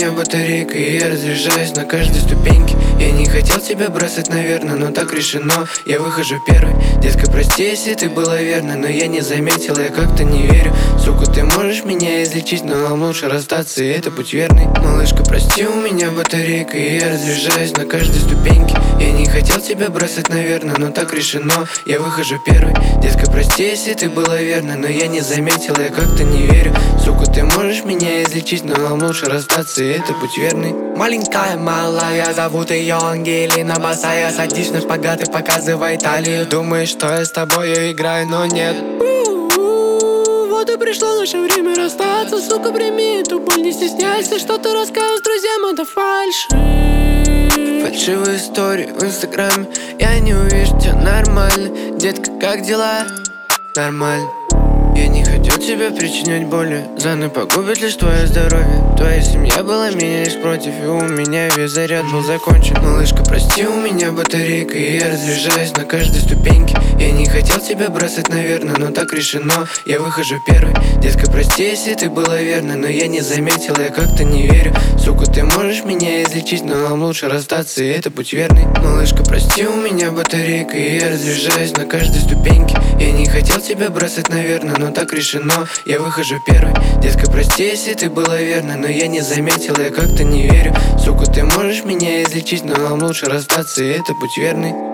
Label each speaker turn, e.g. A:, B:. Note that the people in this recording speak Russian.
A: меня батарейка, и я разряжаюсь на каждой ступеньке. Я не хотел тебя бросать, наверное, но так решено. Я выхожу первый. Детка, прости, если ты была верна, но я не заметил, я как-то не верю. Сука, ты можешь меня излечить, но нам лучше расстаться, и это путь верный. Малышка, прости, у меня батарейка, и я разряжаюсь на каждой ступеньке. Я не хотел тебя бросать, наверное, но так решено. Я выхожу первый. Детка, прости, если ты была верна, но я не заметил, я как-то не верю. Сука, ты можешь меня излечить, но нам лучше расстаться, и это путь верный.
B: Маленькая, малая, зовут ее Ангелина. Босая, садись на шпагат и показывай талию. Думаешь, что я с тобой играю, но нет. Вот и пришло наше время расстаться. Сука, прими эту боль, не стесняйся. Что ты расскажешь друзьям, это фальшь.
A: Фальшивые истории в инстаграме. Я не увижу тебя нормально. Детка, как дела? Нормально. Я не хотел тебе причинять боли. Заново погубит лишь твое здоровье. Твоя семья была меня лишь против, и у меня весь заряд был закончен. Малышка, прости, у меня батарейка, и я разряжаюсь на каждой ступеньке. Я не хотел тебя бросать, наверное, но так решено. Я выхожу первый. Детка, прости, если ты была верна, но я не заметил, я как-то не верю. Сука, ты можешь меня излечить, но нам лучше расстаться, и это путь верный. Малышка, прости, у меня батарейка, и я разряжаюсь на каждой ступеньке. Я не хотел тебя бросать, наверное, но так решено. Я выхожу первый. Детка, прости, если ты была верна, но я не заметил, я как-то не верю. Сука, ты можешь меня излечить, но нам лучше расстаться, и это путь верный.